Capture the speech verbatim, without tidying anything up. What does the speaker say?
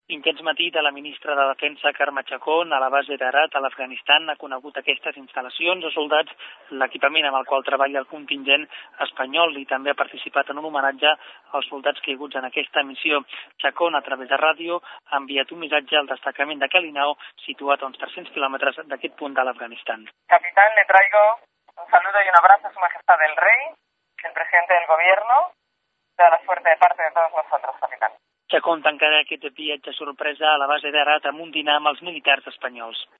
Intens matí de la ministra de Defensa, Carme Chacón, a la base d'Herat, a l'Afganistan, ha conegut aquestes instal·lacions de soldats, l'equipament amb el qual treballa el contingent espanyol i també ha participat en un homenatge als soldats caiguts en aquesta missió. Chacón, a través de ràdio, ha enviat un missatge al destacament de Kalinao, situat a uns tres-cents quilòmetres d'aquest punt de l'Afganistan. Capitán, le traigo un saludo y un abrazo a su majestad el rey, el presidente del gobierno, toda la suerte de parte de todos nosotros, capitán. Chacón tancarà aquest viatge sorpresa a la base d'Herat amb un dinar amb els militars espanyols.